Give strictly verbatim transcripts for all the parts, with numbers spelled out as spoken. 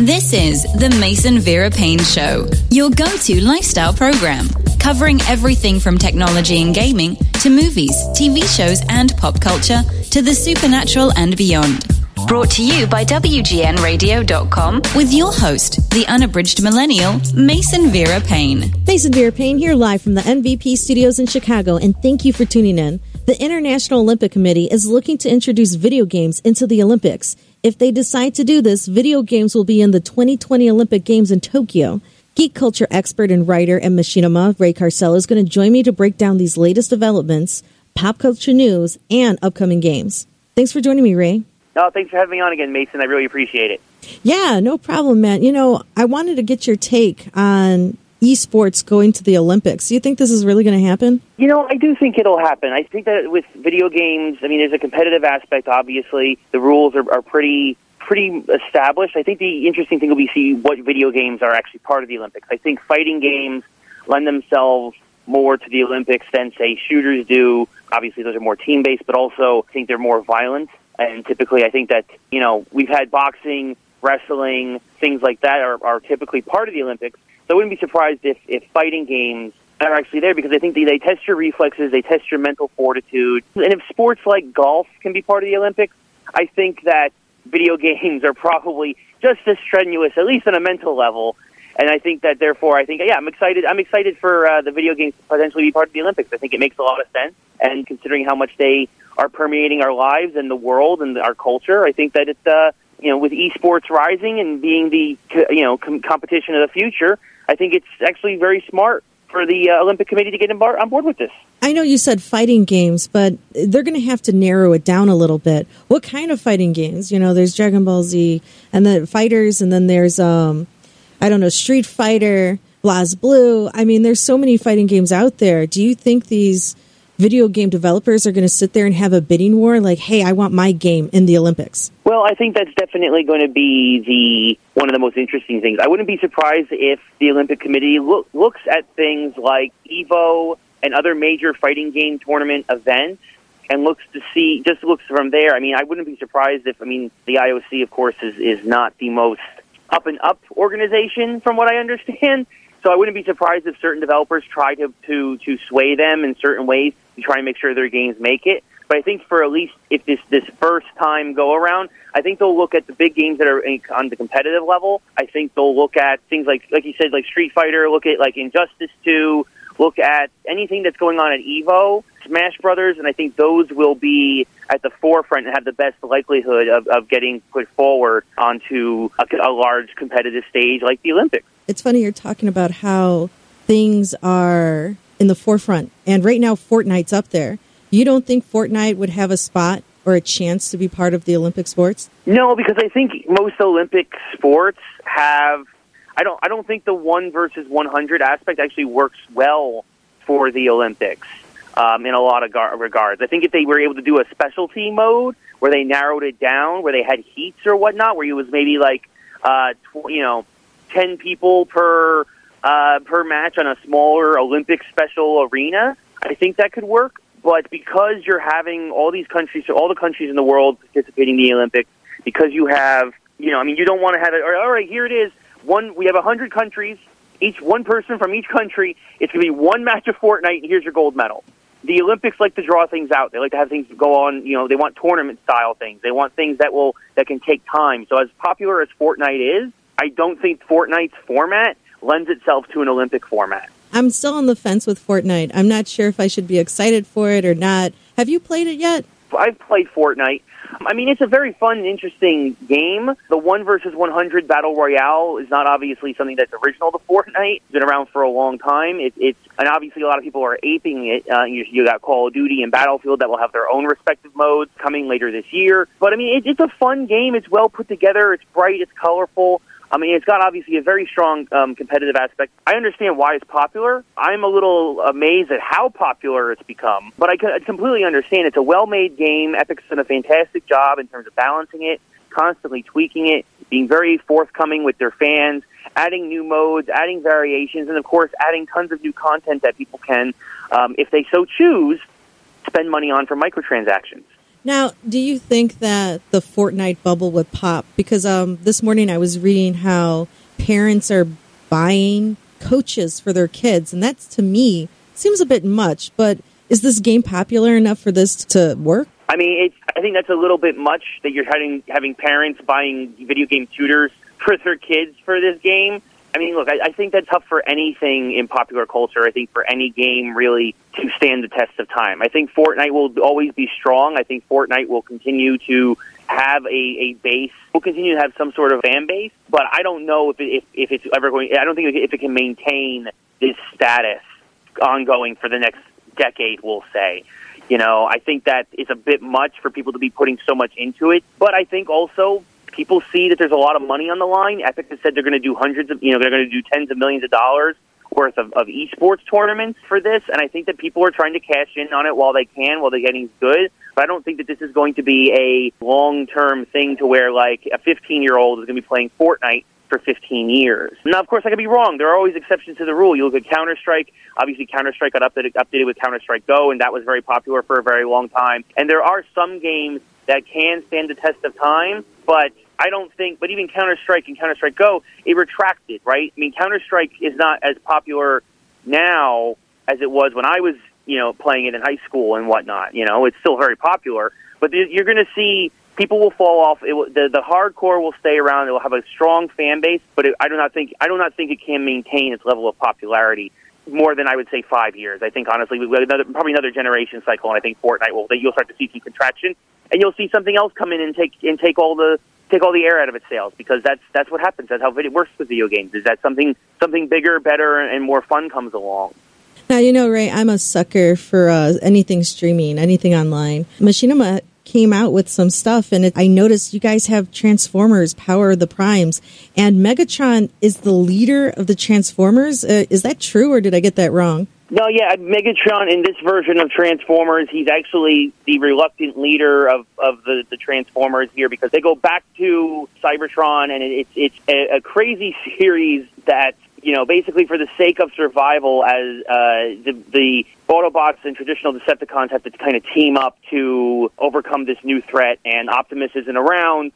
This is the Mason Vera Payne Show, your go-to lifestyle program, covering everything from technology and gaming to movies, T V shows, and pop culture to the supernatural and beyond. Brought to you by W G N radio dot com with your host, the unabridged millennial, Mason Vera Payne. Mason Vera Payne here live from the M V P studios in Chicago, and thank you for tuning in. The International Olympic Committee is looking to introduce video games into the Olympics. If they decide to do this, video games will be in the twenty twenty Olympic Games in Tokyo. Geek culture expert and writer at Machinima, Ray Carcella, is going to join me to break down these latest developments, pop culture news, and upcoming games. Thanks for joining me, Ray. Oh, thanks for having me on again, Mason. I really appreciate it. Yeah, no problem, man. You know, I wanted to get your take on esports going to the Olympics. Do you think this is really going to happen? You know, I do think it'll happen. I think that with video games, I mean, there's a competitive aspect, obviously. The rules are, are pretty pretty established. I think the interesting thing will be see what video games are actually part of the Olympics. I think fighting games lend themselves more to the Olympics than, say, shooters do. Obviously, those are more team-based, but also I think they're more violent. And typically, I think that, you know, we've had boxing, wrestling, things like that are, are typically part of the Olympics. So I wouldn't be surprised if, if fighting games are actually there because I think they, they test your reflexes, they test your mental fortitude. And if sports like golf can be part of the Olympics, I think that video games are probably just as strenuous, at least on a mental level. And I think that, therefore, I think, yeah, I'm excited. I'm excited for uh, the video games to potentially be part of the Olympics. I think it makes a lot of sense. And considering how much they are permeating our lives and the world and our culture, I think that it's, uh, you know, with esports rising and being the, you know, com- competition of the future, I think it's actually very smart for the uh, Olympic Committee to get bar- on board with this. I know you said fighting games, but they're going to have to narrow it down a little bit. What kind of fighting games? You know, there's Dragon Ball Z and the fighters, and then there's, um, I don't know, Street Fighter, BlazBlue. I mean, there's so many fighting games out there. Do you think these video game developers are going to sit there and have a bidding war like, hey, I want my game in the Olympics? Well, I think that's definitely going to be the one of the most interesting things. I wouldn't be surprised if the Olympic Committee look, looks at things like EVO and other major fighting game tournament events and looks to see, just looks from there. I mean, I wouldn't be surprised if, I mean, the I O C, of course, is, is not the most up-and-up organization from what I understand. So I wouldn't be surprised if certain developers try to, to, to sway them in certain ways to try and make sure their games make it. But I think for at least if this, this first time go around, I think they'll look at the big games that are in, on the competitive level. I think they'll look at things like, like you said, like Street Fighter, look at like Injustice two, look at anything that's going on at EVO, Smash Brothers, and I think those will be at the forefront and have the best likelihood of, of getting put forward onto a, a large competitive stage like the Olympics. It's funny you're talking about how things are in the forefront, and right now Fortnite's up there. You don't think Fortnite would have a spot or a chance to be part of the Olympic sports? No, because I think most Olympic sports have, I don't I don't think the one versus one hundred aspect actually works well for the Olympics um, in a lot of gar- regards. I think if they were able to do a specialty mode where they narrowed it down, where they had heats or whatnot, where it was maybe like, uh, tw- you know, ten people per uh, per match on a smaller Olympic special arena, I think that could work. But because you're having all these countries, so all the countries in the world participating in the Olympics, because you have, you know, I mean, you don't want to have it, all right, here it is, one, we have one hundred countries, each one person from each country, it's going to be one match of Fortnite, and here's your gold medal. The Olympics like to draw things out. They like to have things go on, you know, they want tournament-style things. They want things that will that can take time. So as popular as Fortnite is, I don't think Fortnite's format lends itself to an Olympic format. I'm still on the fence with Fortnite. I'm not sure if I should be excited for it or not. Have you played it yet? I've played Fortnite. I mean, it's a very fun and interesting game. The one versus one hundred Battle Royale is not obviously something that's original to Fortnite. It's been around for a long time. It, it's and obviously a lot of people are aping it. Uh, you, you got Call of Duty and Battlefield that will have their own respective modes coming later this year. But, I mean, it, it's a fun game. It's well put together. It's bright. It's colorful. I mean, it's got obviously a very strong um, competitive aspect. I understand why it's popular. I'm a little amazed at how popular it's become, but I, I completely understand. It's a well-made game. Epic's done a fantastic job in terms of balancing it, constantly tweaking it, being very forthcoming with their fans, adding new modes, adding variations, and, of course, adding tons of new content that people can, um, if they so choose, spend money on for microtransactions. Now, do you think that the Fortnite bubble would pop? Because um, this morning I was reading how parents are buying coaches for their kids, and that, to me, seems a bit much. But is this game popular enough for this to work? I mean, it's, I think that's a little bit much that you're having, having parents buying video game tutors for their kids for this game. I mean, look, I, I think that's tough for anything in popular culture. I think for any game, really, to stand the test of time. I think Fortnite will always be strong. I think Fortnite will continue to have a, a base. Will continue to have some sort of fan base. But I don't know if, it, if, if it's ever going... I don't think if it can maintain this status ongoing for the next decade, we'll say. You know, I think that it's a bit much for people to be putting so much into it. But I think also... people see that there's a lot of money on the line. Epic has said they're going to do hundreds of, you know, they're going to do tens of millions of dollars worth of, of esports tournaments for this, and I think that people are trying to cash in on it while they can, while the getting's good. But I don't think that this is going to be a long-term thing to where, like, a fifteen-year-old is going to be playing Fortnite for fifteen years. Now, of course, I could be wrong. There are always exceptions to the rule. You look at Counter-Strike. Obviously, Counter-Strike got updated, updated with Counter-Strike Go, and that was very popular for a very long time. And there are some games that can stand the test of time, but I don't think, but even Counter-Strike and Counter-Strike Go, it retracted, right? I mean, Counter-Strike is not as popular now as it was when I was, you know, playing it in high school and whatnot. You know, it's still very popular, but you're going to see people will fall off. It will, the the hardcore will stay around. It will have a strong fan base, but it, I do not think I do not think it can maintain its level of popularity more than I would say five years. I think honestly, we have another, probably another generation cycle, and I think Fortnite will. You'll start to see some contraction, and you'll see something else come in and take and take all the. take all the air out of its sails, because that's that's what happens. That's how it works with video games, is that something something bigger, better, and more fun comes along. Now, you know, Ray, I'm a sucker for uh, anything streaming, anything online. Machinima came out with some stuff, and it, I noticed you guys have Transformers, Power of the Primes, and Megatron is the leader of the Transformers. Uh, is that true, or did I get that wrong? No, yeah, Megatron in this version of Transformers, he's actually the reluctant leader of, of the, the Transformers here, because they go back to Cybertron, and it, it's it's a, a crazy series that, you know, basically for the sake of survival, as uh, the, the Autobots and traditional Decepticons have to kind of team up to overcome this new threat, and Optimus isn't around,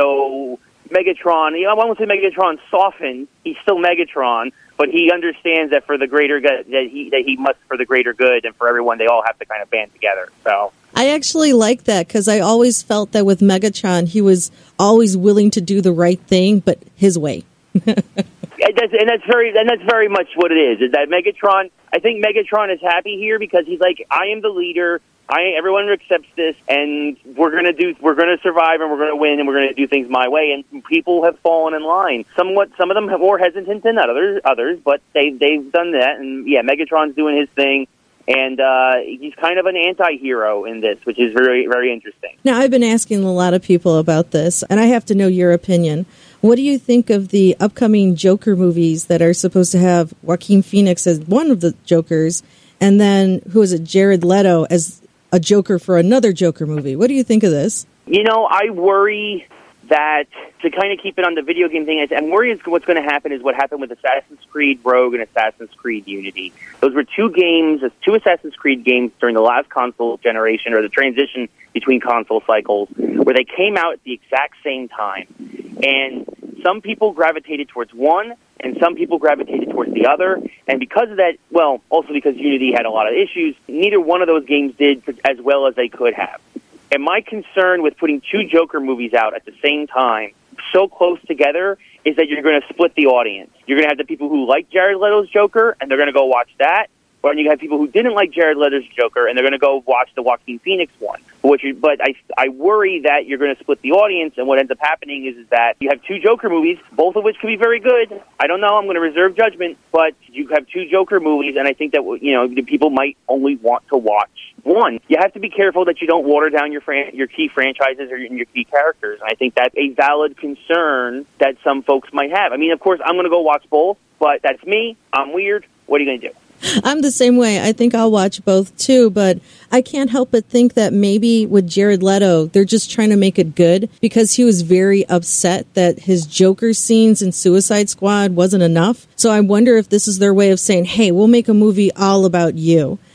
so Megatron, you know, I won't say Megatron softened, he's still Megatron, but he understands that for the greater good, that he that he must for the greater good, and for everyone, they all have to kind of band together. So I actually like that, because I always felt that with Megatron, he was always willing to do the right thing, but his way. and, that's, and that's very and that's very much what it is. Is that Megatron? I think Megatron is happy here because he's like, I am the leader. I everyone accepts this, and we're gonna do. We're gonna survive, and we're gonna win, and we're gonna do things my way. And people have fallen in line. Somewhat, some of them have more hesitant than others. Others, but they they've done that. And yeah, Megatron's doing his thing, and uh, he's kind of an anti-hero in this, which is very very interesting. Now, I've been asking a lot of people about this, and I have to know your opinion. What do you think of the upcoming Joker movies that are supposed to have Joaquin Phoenix as one of the Jokers, and then who is it, Jared Leto as a Joker for another Joker movie? What do you think of this? You know, I worry that, to kind of keep it on the video game thing, I'm worried what's going to happen is what happened with Assassin's Creed Rogue and Assassin's Creed Unity. Those were two games, two Assassin's Creed games during the last console generation, or the transition between console cycles, where they came out at the exact same time. And some people gravitated towards one, and some people gravitated towards the other. And because of that, well, also because Unity had a lot of issues, neither one of those games did as well as they could have. And my concern with putting two Joker movies out at the same time, so close together, is that you're going to split the audience. You're going to have the people who like Jared Leto's Joker, and they're going to go watch that. Or you have people who didn't like Jared Leto's Joker, and they're going to go watch the Joaquin Phoenix one. Which is, but I, I worry that you're going to split the audience, and what ends up happening is, is that you have two Joker movies, both of which could be very good. I don't know. I'm going to reserve judgment, but you have two Joker movies, and I think that, you know, the people might only want to watch one. You have to be careful that you don't water down your fran- your key franchises or your key characters, and I think that's a valid concern that some folks might have. I mean, of course, I'm going to go watch both, but that's me. I'm weird. What are you going to do? I'm the same way. I think I'll watch both too, but I can't help but think that maybe with Jared Leto, they're just trying to make it good, because he was very upset that his Joker scenes in Suicide Squad wasn't enough. So I wonder if this is their way of saying, hey, we'll make a movie all about you.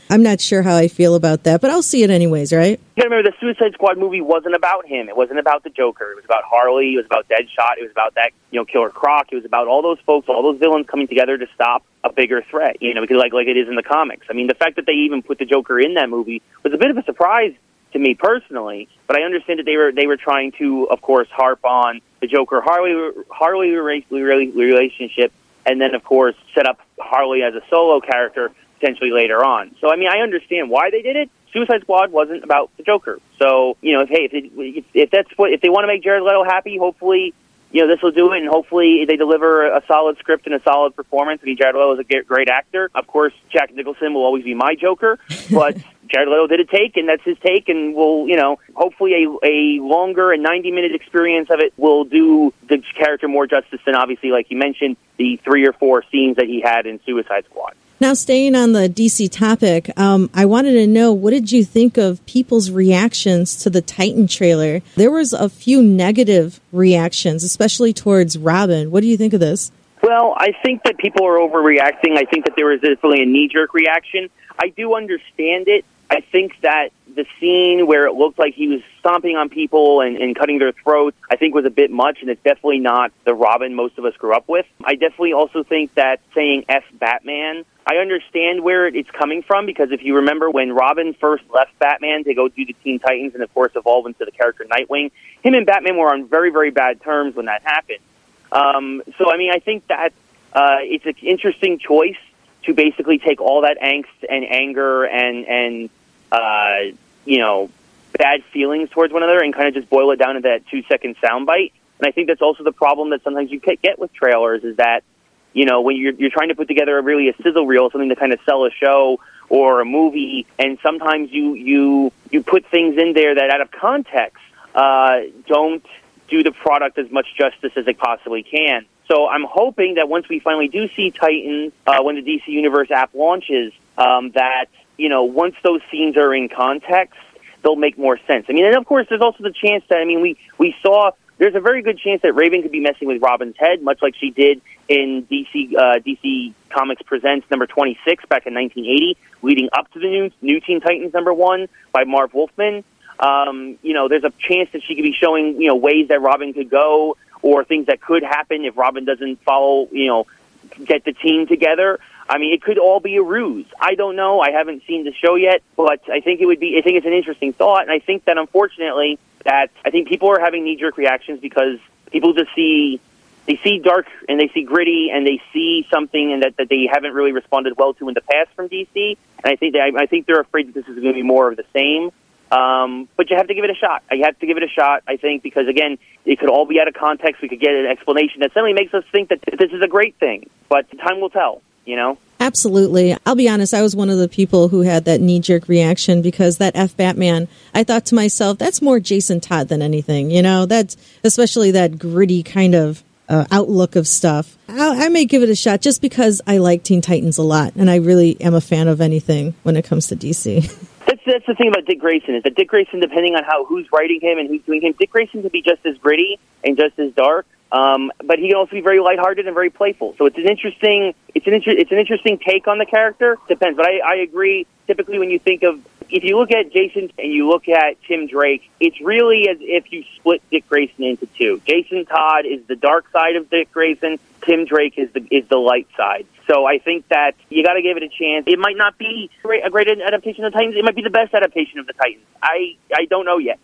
I'm not sure how I feel about that, but I'll see it anyways, right? You gotta remember, the Suicide Squad movie wasn't about him. It wasn't about the Joker. It was about Harley. It was about Deadshot. It was about that, you know, Killer Croc. It was about all those folks, all those villains coming together to stop a bigger threat, you know, because like like it is in the comics. I mean, the fact that they even put the Joker in that movie was a bit of a surprise to me personally, but I understand that they were they were trying to, of course, harp on the Joker Harley Harley relationship, and then of course set up Harley as a solo character potentially later on. So I mean, I understand why they did it. Suicide Squad wasn't about the Joker, so you know, if hey, if, it, if, if that's what if they want to make Jared Leto happy, hopefully, you know, this will do it, and hopefully they deliver a solid script and a solid performance. I mean, Jared Leto is a great actor. Of course, Jack Nicholson will always be my Joker, but Jared Leto did a take, and that's his take, and we'll, you know, hopefully a, a longer and ninety-minute experience of it will do the character more justice than, obviously, like you mentioned, the three or four scenes that he had in Suicide Squad. Now, staying on the D C topic, um, I wanted to know, what did you think of people's reactions to the Titan trailer? There was a few negative reactions, especially towards Robin. What do you think of this? Well, I think that people are overreacting. I think that there was definitely a knee-jerk reaction. I do understand it. I think that the scene where it looked like he was stomping on people and, and cutting their throats, I think was a bit much, and it's definitely not the Robin most of us grew up with. I definitely also think that saying F Batman, I understand where it's coming from, because if you remember when Robin first left Batman to go do the Teen Titans and, of course, evolve into the character Nightwing, him and Batman were on very, very bad terms when that happened. Um, so, I mean, I think that uh, it's an interesting choice to basically take all that angst and anger and, and uh, you know, bad feelings towards one another and kind of just boil it down into that two-second soundbite. And I think that's also the problem that sometimes you get with trailers, is that, you know, when you're, you're trying to put together a really a sizzle reel, something to kind of sell a show or a movie, and sometimes you, you, you put things in there that out of context uh, don't do the product as much justice as they possibly can. So I'm hoping that once we finally do see Titans, uh, when the D C Universe app launches, um, that, you know, once those scenes are in context, they'll make more sense. I mean, and of course, there's also the chance that, I mean, we, we saw, there's a very good chance that Raven could be messing with Robin's head, much like she did in D C uh, D C Comics Presents number twenty-six back in nineteen eighty, leading up to the new, new Teen Titans number one by Marv Wolfman. Um, you know, there's a chance that she could be showing, you know, ways that Robin could go, or things that could happen if Robin doesn't follow, you know, get the team together. I mean, it could all be a ruse. I don't know. I haven't seen the show yet, but I think it would be, I think it's an interesting thought. And I think that, unfortunately, that I think people are having knee-jerk reactions because people just see, they see dark and they see gritty and they see something and that, that they haven't really responded well to in the past from D C. And I think they, I think they're afraid that this is going to be more of the same. Um, but you have to give it a shot. You have to give it a shot, I think, because, again, it could all be out of context. We could get an explanation that suddenly makes us think that this is a great thing. But time will tell, you know? Absolutely. I'll be honest, I was one of the people who had that knee-jerk reaction because that F Batman, I thought to myself, that's more Jason Todd than anything, you know? That's especially that gritty kind of uh, outlook of stuff. I, I may give it a shot just because I like Teen Titans a lot, and I really am a fan of anything when it comes to D C. That's that's the thing about Dick Grayson, is that Dick Grayson, depending on how who's writing him and who's doing him, Dick Grayson can be just as gritty and just as dark, um, but he can also be very lighthearted and very playful. So it's an interesting it's an inter- it's an interesting take on the character. Depends, but I, I agree. Typically, when you think of if you look at Jason and you look at Tim Drake, it's really as if you split Dick Grayson into two. Jason Todd is the dark side of Dick Grayson. Tim Drake is the is the light side. So I think that you got to give it a chance. It might not be a great adaptation of the Titans. It might be the best adaptation of the Titans. I, I don't know yet.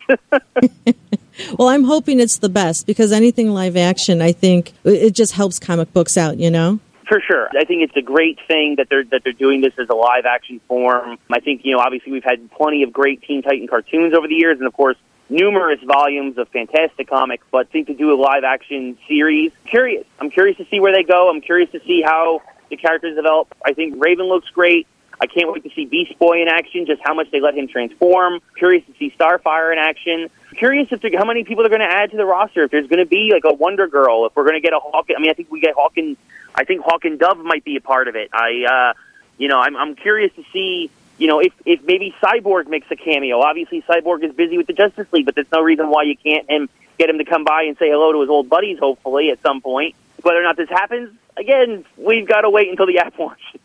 Well, I'm hoping it's the best because anything live action, I think it just helps comic books out, you know? For sure. I think it's a great thing that they're that they're doing this as a live action form. I think, you know, obviously we've had plenty of great Teen Titan cartoons over the years, and of course numerous volumes of fantastic comics, but I think to do a live action series, curious. I'm curious to see where they go. I'm curious to see how the characters develop. I think Raven looks great. I can't wait to see Beast Boy in action, just how much they let him transform. Curious to see Starfire in action. Curious if how many people they're going to add to the roster. If there's going to be like a Wonder Girl, if we're going to get a Hawk. I mean, I think we get Hawk and I think Hawk and Dove might be a part of it. I, uh, you know, I'm, I'm curious to see, you know, if if maybe Cyborg makes a cameo. Obviously, Cyborg is busy with the Justice League, but there's no reason why you can't him get him to come by and say hello to his old buddies. Hopefully, at some point, whether or not this happens. Again, we've got to wait until the app launches.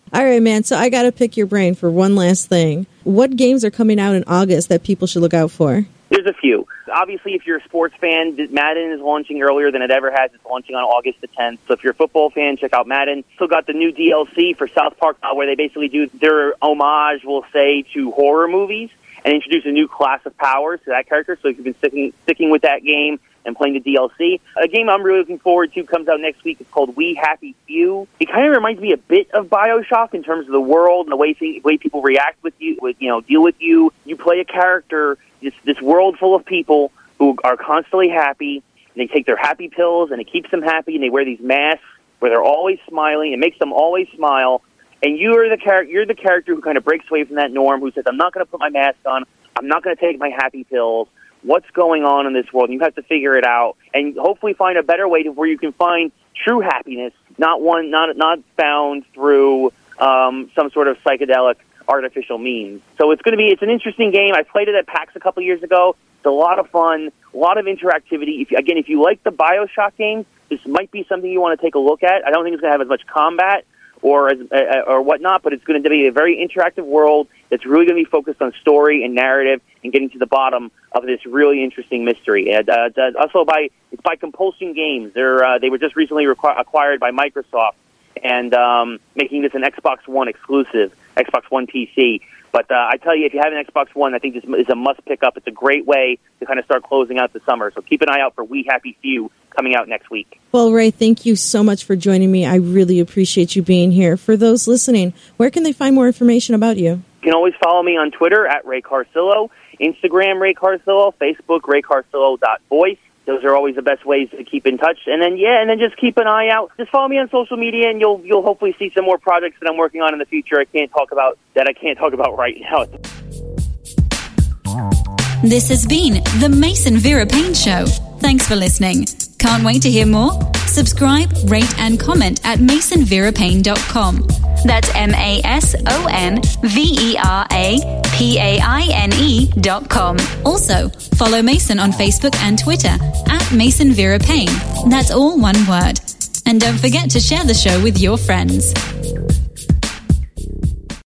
All right, man. So I got to pick your brain for one last thing. What games are coming out in August that people should look out for? There's a few. Obviously, if you're a sports fan, Madden is launching earlier than it ever has. It's launching on August the tenth. So if you're a football fan, check out Madden. Still got the new D L C for South Park, uh, where they basically do their homage, we'll say, to horror movies and introduce a new class of powers to that character. So if you've been sticking, sticking with that game and playing the D L C. A game I'm really looking forward to comes out next week. It's called We Happy Few. It kind of reminds me a bit of BioShock in terms of the world and the way things, way people react with you, with, you know, deal with you. You play a character, this, this world full of people who are constantly happy, and they take their happy pills, and it keeps them happy, and they wear these masks where they're always smiling. It makes them always smile. And you're the char- you're the character who kind of breaks away from that norm, who says, I'm not going to put my mask on. I'm not going to take my happy pills. What's going on in this world? And you have to figure it out and hopefully find a better way to where you can find true happiness, not one, not not found through um, some sort of psychedelic artificial means. So it's going to be, it's an interesting game. I played it at PAX a couple years ago. It's a lot of fun, a lot of interactivity. If, again, if you like the BioShock games, this might be something you want to take a look at. I don't think it's going to have as much combat or as, uh, or whatnot, but it's going to be a very interactive world that's really going to be focused on story and narrative and getting to the bottom of this really interesting mystery. And uh, it's also by it's by Compulsion Games. They're uh, they were just recently requ- acquired by Microsoft and um, making this an Xbox One exclusive, Xbox One P C. But uh, I tell you, if you have an Xbox One, I think this is a must pick up. It's a great way to kind of start closing out the summer. So keep an eye out for We Happy Few coming out next week. Well, Ray, thank you so much for joining me. I really appreciate you being here. For those listening, where can they find more information about you? You can always follow me on Twitter at Ray Carcillo, Instagram Ray Carcillo, Facebook Ray Carcillo dot voice. Those are always the best ways to keep in touch. And then, yeah, and then just keep an eye out. Just follow me on social media, and you'll you'll hopefully see some more projects that I'm working on in the future. I can't talk about that. I can't talk about right now. This has been the Mason Vera Payne Show. Thanks for listening. Can't wait to hear more? Subscribe, rate, and comment at mason vera payne dot com. That's M A S O N V E R A P A I N E dot com. Also, follow Mason on Facebook and Twitter at Mason Vera Payne. That's all one word. And don't forget to share the show with your friends.